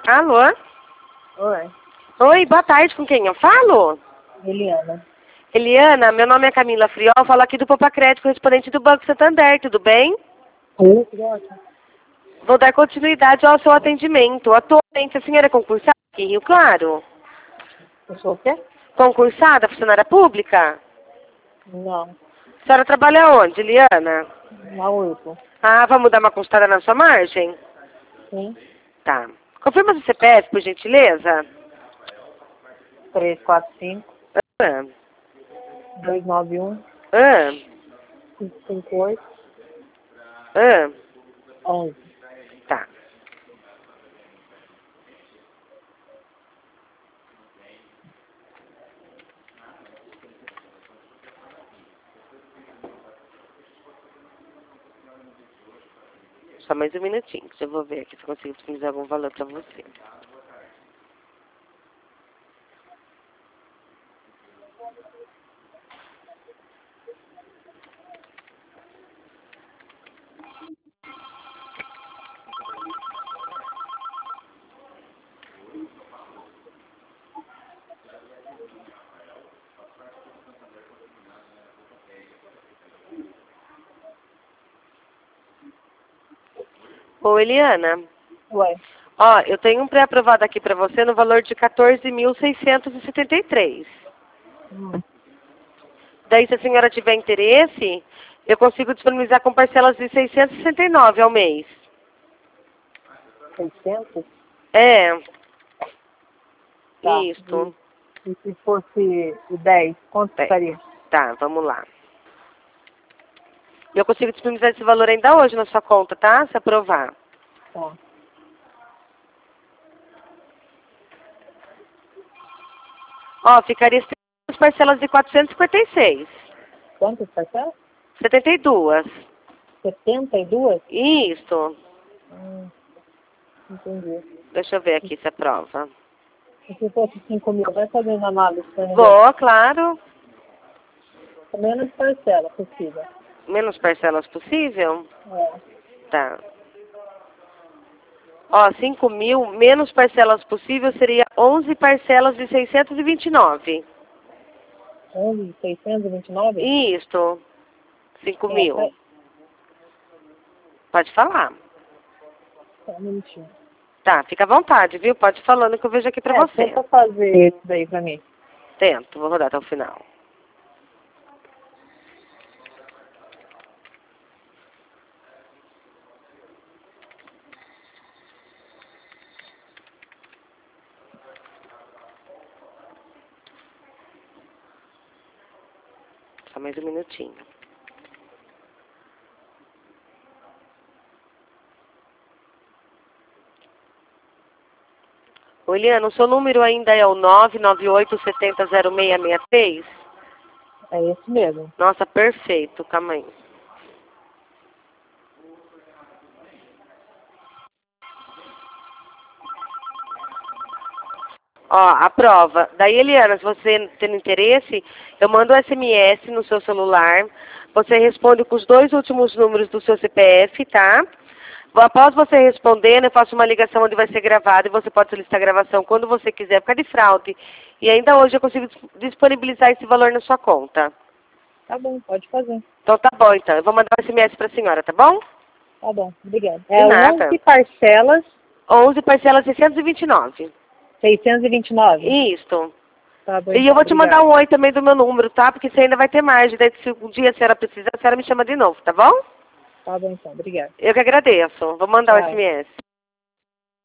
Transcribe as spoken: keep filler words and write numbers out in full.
Alô? Oi, Oi, boa tarde, com quem eu falo? Eliana. Eliana, meu nome é Camila Friol, falo aqui do Poupa Crédito, correspondente do Banco Santander, tudo bem? Oi, tudo ótimo. Vou dar continuidade ao seu atendimento. Atualmente a senhora é concursada aqui em Rio Claro? Eu sou o quê? Concursada, funcionária pública? Não, A senhora trabalha onde, Eliana? na oito. Ah, vamos dar uma consultada na sua margem? Sim, Tá. Confirma seu C P F, por gentileza? três quatro cinco, Ah, dois nove um, ah, cinco cinco oito, ah, onze. tá. Só mais um minutinho, que eu vou ver aqui se eu consigo disponibilizar algum valor para você. Ô, Eliana, Ué, ó, eu tenho um pré-aprovado aqui para você no valor de quatorze mil seiscentos e setenta e três. hum, Daí, se a senhora tiver interesse, eu consigo disponibilizar com parcelas de seiscentos e sessenta e nove ao mês. seiscentos? É, Tá. isto. E, e se fosse o dez, quanto Bem, ficaria? tá, vamos lá. Eu consigo disponibilizar esse valor ainda hoje na sua conta, tá? Se aprovar. Tá. Ó, ficaria as parcelas de quatrocentos e cinquenta e seis. Quantas parcelas? setenta e dois. setenta e duas? Isso. Hum, entendi. Deixa eu ver aqui se aprova. E se fosse cinco mil, vai fazendo análise pra mim ver. Vou, claro. Menos parcela possível. Menos parcelas possível? É. Tá. Ó, cinco mil menos parcelas possível seria onze parcelas de seiscentos e vinte e nove. onze, seiscentos e vinte e nove? Isto. cinco É, mil. tá. Pode falar. Só um minutinho. Tá, fica à vontade, viu? Pode ir falando que eu vejo aqui pra É, você. tenta fazer isso daí pra mim. Tento, vou rodar até o final. Só mais um minutinho. Ô, Eliana, o seu número ainda é o nove nove oito sete zero zero seis seis três? É esse mesmo. Nossa, perfeito. Calma aí. Ó, a prova. Daí, Eliana, se você tem interesse, eu mando um S M S no seu celular. Você responde com os dois últimos números do seu C P F, tá? Após você respondendo, eu faço uma ligação onde vai ser gravado e você pode solicitar a gravação quando você quiser, por causa de fraude. E ainda hoje eu consigo dis- disponibilizar esse valor na sua conta. Tá bom, pode fazer. Então tá bom, então. Eu vou mandar um S M S para a senhora, tá bom? Tá bom, obrigada. De É nada. onze parcelas, onze parcelas seiscentos e vinte e nove. seiscentos e vinte e nove? Isto. Tá bom, E então, eu vou te mandar obrigada. um oi também do meu número, tá? Porque você ainda vai ter margem. Daí se um dia a senhora precisar, a senhora me chama de novo, tá bom? Tá bom, então, obrigada. Eu que agradeço. Vou mandar o Tchau. S M S.